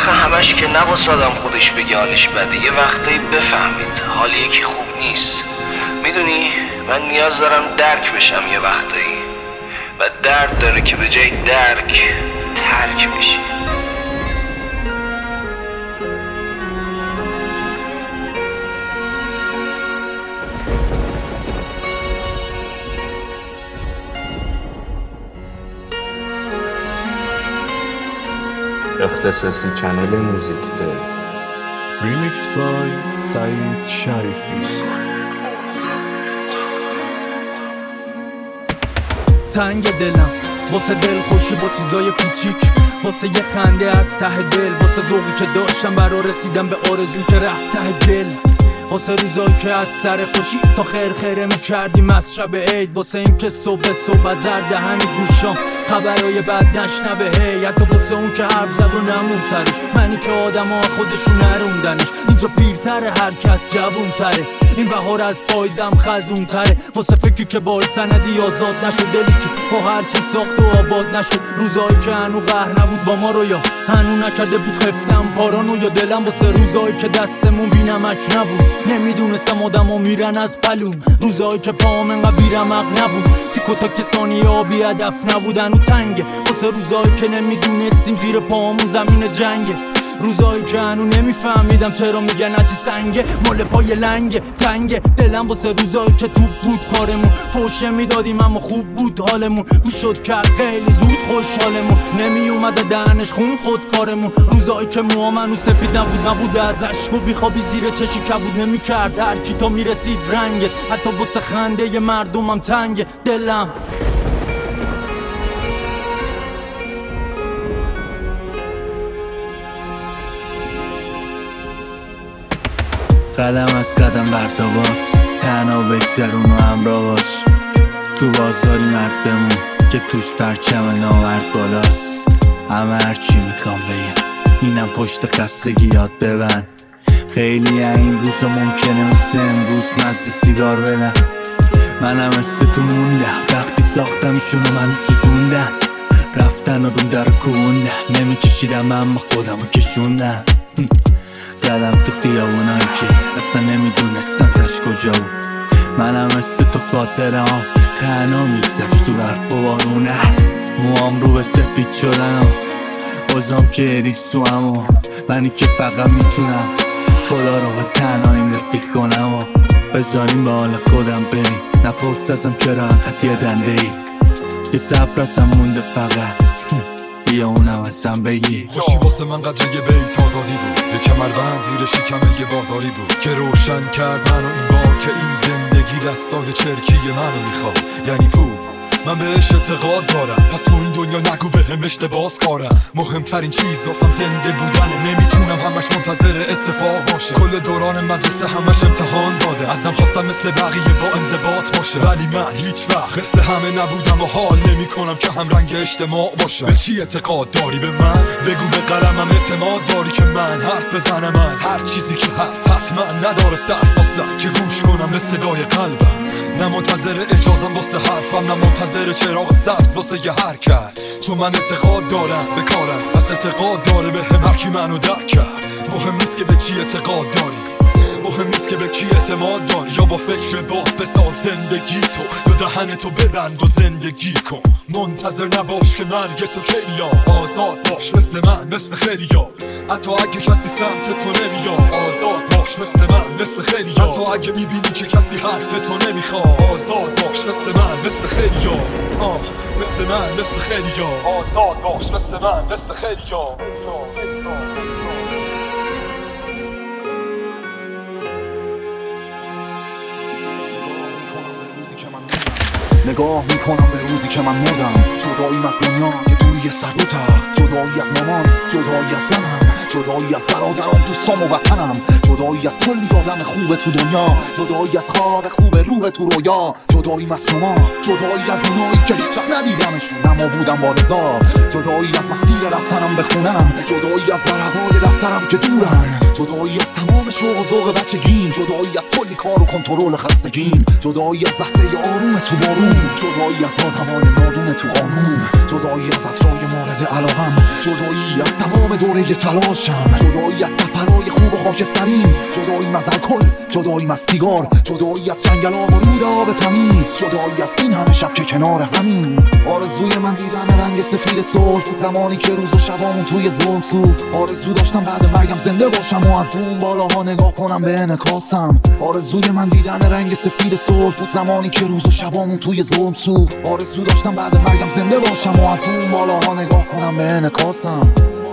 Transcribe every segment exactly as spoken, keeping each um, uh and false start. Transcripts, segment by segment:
آخه همش که نباس آدم خودش بگه حالش بده، یه وقتایی بفهمید حال یکی خوب نیست. میدونی من نیاز دارم درک بشم یه وقتایی، و درد داره که به جای درک ترک بشی. اختصاصی چنل موزیک ده ریمیکس بای سعید شریفی. تنگ دلم واسه دل خوشی با چیزای کوچیک، واسه یه خنده از ته دل، واسه ذوقی که داشتم برا رسیدم به آرزوم که رفت ته دل، واسه روزایی که از سر خوشی تا خیر خیره میکردیم از شب عید، واسه این که صبح صبح از هر دهن گوشام خبرای بد نشنوه هی، حتی واسه اون که حرف زد و نمون سرش، منی که آدم ها خودشون نروندنش، اینجا پیرتره هر کس جوونتره، این بهار از پایزم خزون تره، واسه فکری که بال سندی آزاد نشد، دلی که با هر چی ساخت و آباد نشد، روزایی که هنو قهر نبود با ما رو یا هنو نکرده بود خفتم پارانو، یا دلم واسه روزایی که دستمون بی نمک نبود، نمیدونستم آدم ها میرن از پلوم، روزایی که پاهم انقدر بیرمق نبود، تیکو تا کسانی آبی هدف نبودن و تنگه، واسه روزایی که نمیدونستیم زیر پاهمون زمین جنگه، روزایی که هنو نمیفهمیدم چرا میگن هرچی سنگه مال پای لنگه تنگه، دلم واسه روزایی که توپ بود کارمون، فوشه میدادیم اما خوب بود حالمون، میشد کرد خیلی زود خوشحالمون، نمی اومده دهنش خون خود کارمون، روزایی که موامنو سفید نبود نبود از عشق و بیخوابی زیر چشی کبود نمیکرد هر کی تا میرسید رنگه، حتی واسه خنده ی مردمم تنگه دلم. قدم از قدم برتاباس تنها بگذرون و همراه باش، تو بازاری مرد بمون که توش پرچم ناورد بالاست، همه هرچی میخوام بگم اینم پشت خستگی یاد ببند، خیلی این روزا ممکنه مثل امروز مزه سیگار بدن، منم مثل تو موندم وقتی ساختمشونو منو سوزوندن، رفتن و رو در کوندن، نمیکشیدم اما خودمو کشوندن، زدم تو خیابونایی که اصلا نمیدونستم تش کجا بود، منم مثل تو خاطره ها تنها میگذشت تو برف و بارونه، موام رو به سفید شدن ها بازم که ریسو هم ها، منی که فقط میتونم خدا رو به تنهاییم رفیق کنم ها، بذاریم به حال خودم بریم نپرس ازم چرا انقدر یه دنده ای، یه صبر ازم مونده فقط بیا اونم ازم بگی. خوشی واسه من قدر یه بیت آزادی بود، یه کمربند زیر شکمه یه بازاری بود که روشن کرد منو این بار که این زندگی دستای چرکی منو میخواد، یعنی پول من بهش اعتقاد دارم، پس تو این دنیا نگو بهم اشتباس کارم، مهمترین چیز واسم زنده بودنه، نمیتونم همش منتظر اتفاق باشه، کل دوران مدرسه همش امتحان داده، ازم خواستم مثل بقیه با انضباط باشه، ولی من هیچ وقت مثل همه نبودم و حال نمیکنم که هم رنگ اجتماع باشه. به چی اعتقاد داری به من؟ بگو به قلمم اعتماد داری که من حرف بزنم از هر چیزی که هست، حتما نداره سر تا سر که گوش کنم به صدای قلبم، نه منتظر اجازم واسه حرفم، نه منتظر چراغ سبز واسه یه حرکت، چون من اعتقاد دارم به کارم، پس اعتقاد داره به هم هر کی منو درک کرد، مهم نیست که به چی اعتقاد داری، مهم نیست که به کی اعتماد داری، یا با فکر باز بساز زندگی تو، یا دهن تو ببند و زندگی کن، منتظر نباش که مرگ تو کی میاد، آزاد باش مثل من مثل خیلیا، حتی اگه کسی سمت تو نمیاد، آزاد باش مثل من مثل خیلیا، حتی اگه میبینی که کسی حرف تو نمیخواد، آزاد باش مثل من مثل خیلیا، آه مثل من مثل خیلیا، آزاد باش مثل من مثل خیلیا. نگاه میکنم به روزی که من مردم، جداییم از دنیا یه دوری سرد و تلخ، جدایی از مامان، جدایی از زنم، جدایی از برادرام دوستام و وطنم، جدایی از کلی آدم خوب تو دنیا، جدایی از خواب خوب روح تو رویا، جداییم از شما، جدایی از اونایی که هیچ وقت ندیدمشون اما بودم با رضا، جدایی از مسیر رفتنم به خونم، جدایی از ورقای دفترم که دورن، جدایی از تمام شوق و ذوق بچگیم، جدایی از کلی کار و کنترل خستگیم، جدایی از لحظه آروم تو بارون، جدایی از آدمای نادون تو قانون، جدایی از عطرای مورد علاقم، جدایی از تمام دوره تلاش، باشم. جدایی از سفرهای خوب و خاکستریم، جداییم از الکل، جداییم از سیگار، جدایی از جنگلام و رود آب تمیز، جدایی از این همه شب که کنار همین. آرزوی من دیدن رنگ سفید صلح بود زمانی که روز و شبامون توی ظلم سوخت. آرزو داشتم بعد مرگم زنده باشم و از اون بالاها نگاه کنم به انعکاسم. آرزوی من دیدن رنگ سفید صلح بود زمانی که روز و شبامون توی ظلم سوخت. آرزو داشتم بعد مرگم زنده باشم و از اون بالاها نگاه کنم به انعکاسم.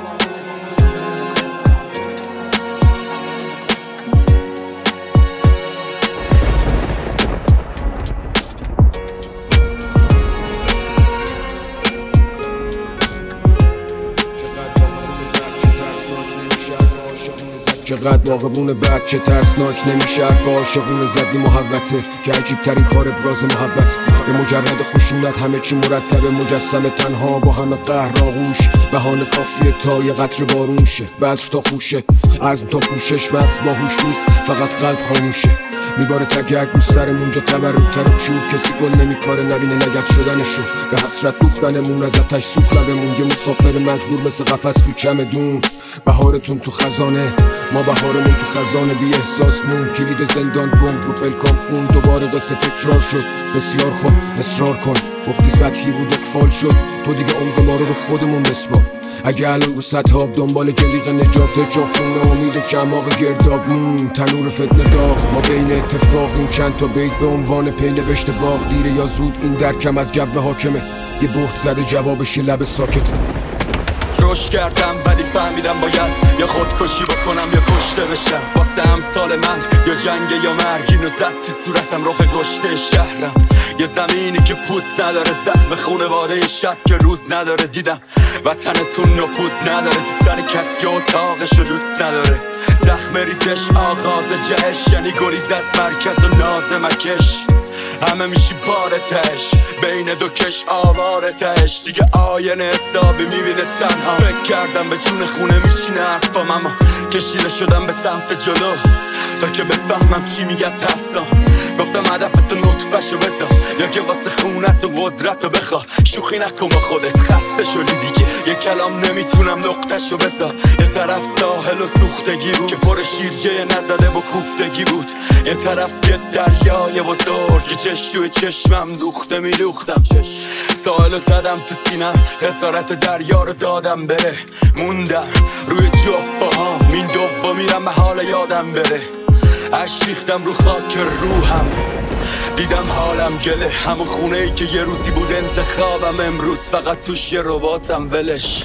چقدر باغبون بچه ترسناک نمیشه حرف عاشقونه زدی محوته که عجیب ترین کار ابراز محبت به مجرد خشونت همه چی مرتبه مجسم تنها با همه قهر آغوش بهانه کافیه تا یه قطر بارون شه بذر تا خوشه عزم تا پوشش مغز باهوش نیست فقط قلب خاموشه میباره تگرگ رو سرمون جا تبرکتر و چوب کسی گل نمیکاره نبینه لگت شدنشو به حسرت دوختنمون از آتش سوخت لبمون یه مسافر مجبور مثل قفس تو چمدون بهارتون تو خزانه ما بهارمون تو خزانه بی احساسمون کلید زندان بمب رو پلکام خون دوباره قصه تکرار شد بسیار خوب اصرار کن گفتی سطحی بود اقفال شد تو دیگه عمق ما رو رو خودمون بسپار اگه الان رو سطح آب دنبال جلیق نجات جا خونه امید و شماغ گردابمون تنور فتنه داغ ما بین اتفاق این چند تا بیت به عنوان پی نوشته باغ دیره یا زود این درکم از جو حاکمه یه بهت زده جوابش یه لب ساکته رشد کردم ولی فهمیدم باید یا خودکشی بکنم یا کشته بشم واسه امثال من یا جنگ یا مرگ اینو زد تو صورتم رخ کشته شهرم یه زمینی که پوست نداره زخم خونواده شب که روز نداره دیدم وطنتون نفوذ نداره تو سر کسی که اتاقشو دوست نداره زخم ریزش آغاز جهش یعنی گریز از مرکز و ناز مکش همه میشی بارتش بین دو کش آوارتش دیگه آینه حسابی میبینه تنها فکر کردم به جون خونه میشینه حرفام اما کشیده شدم به سمت جلو تا که بفهمم چی میگه ترسام گفتم هدفتو نطفشو بذار یا که واسه خونت و قدرت رو بخوا شوخی نکن با خودت خسته شدی دیگه یه کلام نمیتونم نقطشو بذار یه طرف ساحل و سوختگی بود که پر شیرجه نزده با کوفتگی بود یه طرف یه دریای بزرگ که چش توی چشمم دوخته میدوختم ساحل رو زدم تو سینم خسارت دریا رو دادم بره موندم روی جفت با هم این دوبا میرم به حال یادم بره عشق ریختم رو خاک روحم دیدم حالم گله همون خونه ای که یه روزی بود انتخابم امروز فقط توش یه رباتم ولش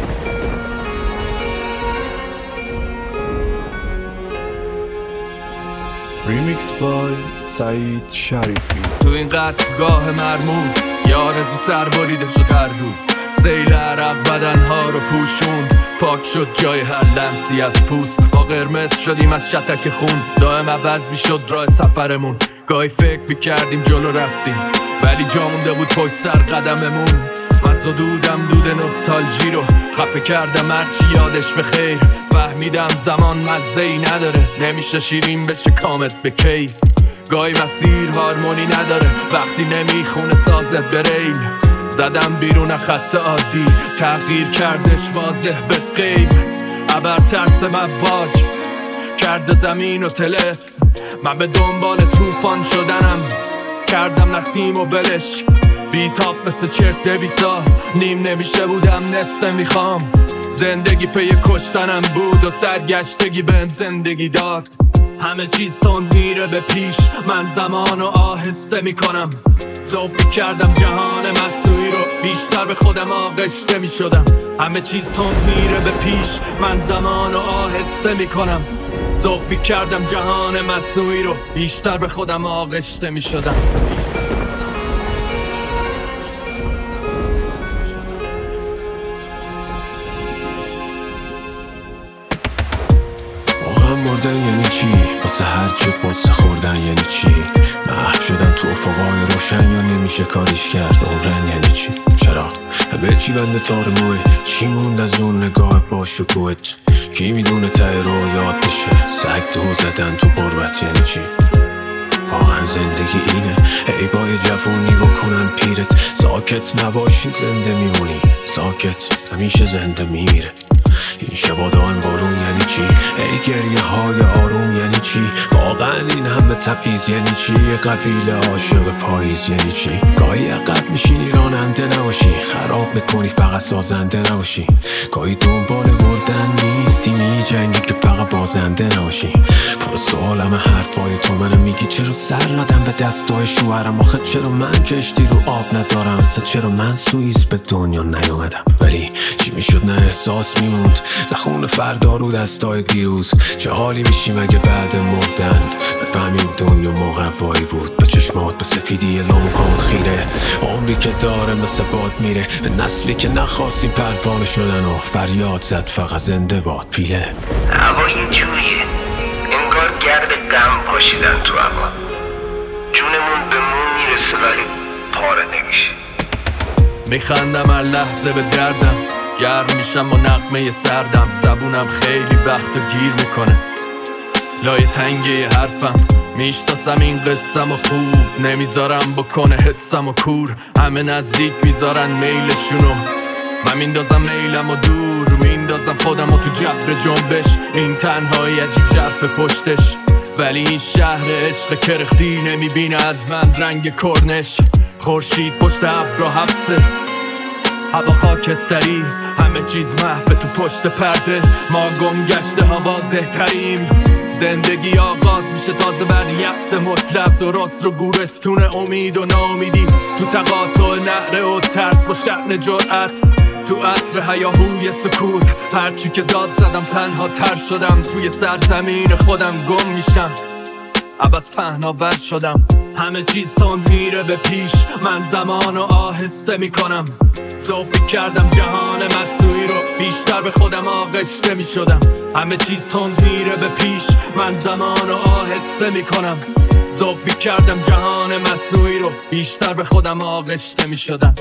ریمیکس بای سعید شریفی تو این قطعگاه مرموز یه آرزو سر بریده شد هر روز سیل عرق بدنها رو پوشوند پاک شد جای هر لمسی از پوست ما قرمز شدیم از شتک خون دائم عوض می شد راه سفرمون گاهی فکر میکردیم جلو رفتیم ولی جا مونده بود پشت سر قدممون من زدودم دود نوستالژی رو خفه کردم هرچی یادش بخیر فهمیدم زمان مزه‌ای نداره نمیشه شیرین بشه کامت به کی گاهی مسیر هارمونی نداره وقتی نمیخونه سازت بریل زدم بیرون خط عادی تغییر کردش واضح به غیب ابر ترس مواج کرده زمین و تلس من به دنبال طوفان شدنم کردم نسیم و بلش بیتاب مثل چرک دویسا نیم نمیشه بودم نصفه میخوام زندگی پی کشتنم بود و سرگشتگی بهم زندگی داد همه چیز تند میره به پیش من زمانو آهسته میکنم زوبی کردم جهان مصنوعی رو بیشتر به خودم آغشته میشدم همه چیز تند میره به پیش من زمانو آهسته میکنم زوبی کردم جهان مصنوعی رو بیشتر به خودم آغشته میشدم مردن یعنی چی؟ واسه هر چی قصه خوردن یعنی چی؟ محو شدن تو افقای روشن یا نمیشه کاریش کرد عمرن یعنی چی؟ چرا؟ به چی بنده تار موه؟ چی موند از اون نگاه با شکوهت؟ کی میدونه ته رو یاد بشه؟ سگ دو زدن تو قربت یعنی چی؟ واقعا زندگی اینه عیبای جوونی بکنن پیرت ساکت نباشی زنده میمونی ساکت همیشه زنده میمیره این شبا دائم بارون یعنی چی؟ ای گریه های آروم یعنی چی؟ واقعا این همه تبعیض یعنی چی؟ یه قبیله عاشق پاییز یعنی چی؟ گاهی عقب میشینی راننده نباشی، خراب میکنی فقط سازنده نباشی. گاهی دنبال بردن نیستی، میجنگی که فقط بازنده نباشی. پر سوالم حرفای تو، منو میگی چرا سر ندم به دستای شوهرم؟ آخه چرا من کشتی رو آب ندارم؟ اصلا چرا من سوئیس به دنیا نیومدم؟ ولی چی میشد نه احساس میموند، نه خون فردا رو دستای دیروز. چه حالی میشیم اگه بعد مردن بفهمیم دنیا موقعی بود؟ به چشمات به سفیدی لاموهات خیره، عمری که داره مثل باد میره. به نسلی که نخواستی پروانه شدن و فریاد زد فقط زنده باد پیله. هوا اینجوریه، انگار گرد غم پاشیدن تو هوا. جونمون به مون میرسه ولی پاره نمیشه. میخندم هر لحظه به دردم، گرم میشم با نغمه سردم. زبونم خیلی وقت گیر میکنه لای تنگه حرفم. میشناسم این قصم و خوب نمیذارم بکنه حسم و کور. همه نزدیک میذارن میلشونو، من میندازم میلم و دور. میندازم خودم و تو جبر جنبش، این تنهایی عجیب ژرف پشتش. ولی این شهر عشق کرختی نمیبینه از من رنگ کرنش. خورشید پشت ابر و حبسه، هوا خاکستری، همه چیز محو تو پشت پرده. ما گم گشته ها واضح تریم. زندگی آغاز میشه تازه بعد یأس مطلق. درست رو گورستون امید و ناامیدی، تو تقاطع نعره و ترس با شأن جرأت. تو عصر هیاهوی سکوت، هرچی که داد زدم تنها تر شدم. توی سرزمین خودم گم میشم، عبس پهناور شدم. همه چیز تند میره به پیش، من زمانو آهسته میکنم. ذوق کردم جهان مصنوعی رو، بیشتر به خودم آغشته میشدم. همه چیز تند میره به پیش، من زمانو آهسته میکنم. ذوق کردم جهان مصنوعی رو، بیشتر به خودم آغشته میشدم.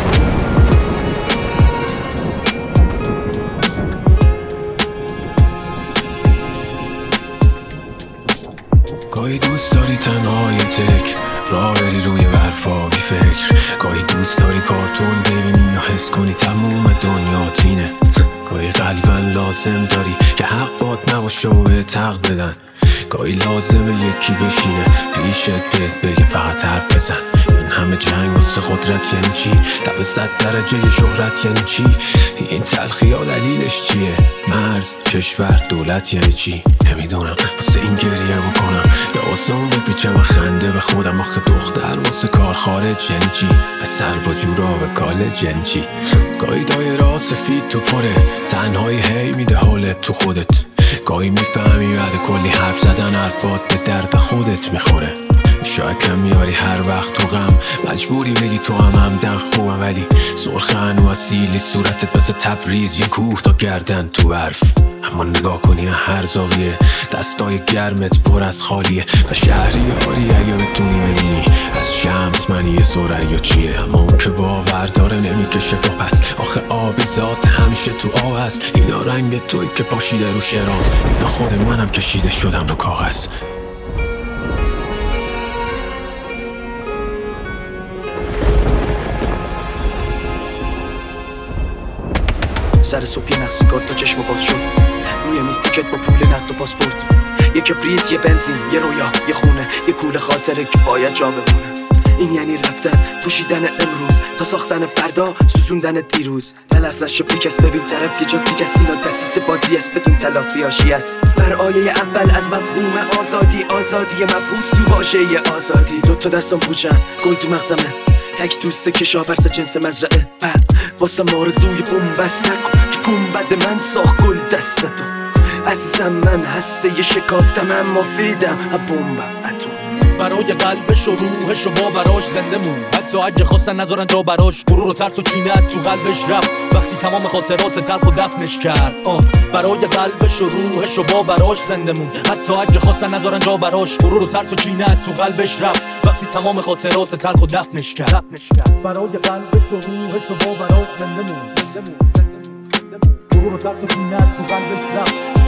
گاهی دوست داری تنهای تک راه بری روی برفابی فکر. گاهی دوست داری کارتون ببینی و حس کنی تموم دنیا تینه. گاهی قلبن لازم داری که حق باد نباشه و به تق بدن. گاهی لازمه یکی بشینه پیشت بهت بگه فقط حرف بزن. این همه جنگ واسه قدرت یعنی چی؟ در صد درجه شهرت یعنی چی؟ این تلخی ها دلیلش چیه؟ مرز، کشور، دولت یعنی چی؟ نمیدونم واسه این گریه بکنم یا واسه اون بپیچم و خنده به خودم. آخه دختر واسه کار خارج یعنی چی؟ پسر با جورا به کالج یعنی چی؟ گاهی دایره سفید تو پره، تنهایی هی میده حالت تو خودت. گاهی میفهمی بعد کلی حرف زدن حرفات به درد خودت میخوره. شاکم میاری هر وقت تو غم، مجبوری بگی تو هم همدن خوبم. ولی سرخن و اصیلی صورتت مثل تبریز، یه کوه تا گردن تو برف. اما نگاه کنی هر زاویه دستای گرمت پر از خالیه. و شهریاری اگه بتونی ببینی از شمس منی یه سرعی و چیه. اما اون که باور داره نمیکشه با پس. آخه آبی ذات همیشه تو آب هست. اینا رنگ توی که پاشیده رو شرام، اینا خود منم کشیده شدم رو کاغذ. سر صبح یه نقصیگار تا چشم باز شد، روی میز تیکت با پول نقد و پاسپورت. یه کبریت، یه بنزین، یه رویا، یه خونه، یه کوله خاطره که باید جا بمونه. این یعنی رفتن، پوشیدن امروز تا ساختن فردا، سوزوندن دیروز. تلف نشو بیکس، ببین طرف یه جا دیگس. اینا دستیس بازی است بدون تلافی هاشی است. بر آیه اول از مفهوم آزادی، آزادی مبهوس تو واژه آزادی. دو تا دستم پوچن، گل تو مغزمه، تک دوست کشاورز جنس مزرعه. بعد واسه مارزوی بومبست نکن که گنبد من ساخت گل دستتو. عزیزم من هسته ی شکافتم اما فیدم بومبم اتم. برای قلبش و روحش و باوراش زنده مون، حتی اگه خواستن نذارن جا براش. غرور و ترس و کینت تو قلبش رفت وقتی تمام خاطرات تلخ و دفنش کرد. آه برای قلبش و روحش و باوراش زنده مون، حتی اگه خواستن نذارن جا براش. غرور و ترس و کینت تو قلبش رفت وقتی تمام خاطرات تلخ و دفنش کرد. برای قلبش و روحش و باوراش زنده مون، غرور و ترس و کینت تو قلبش رفت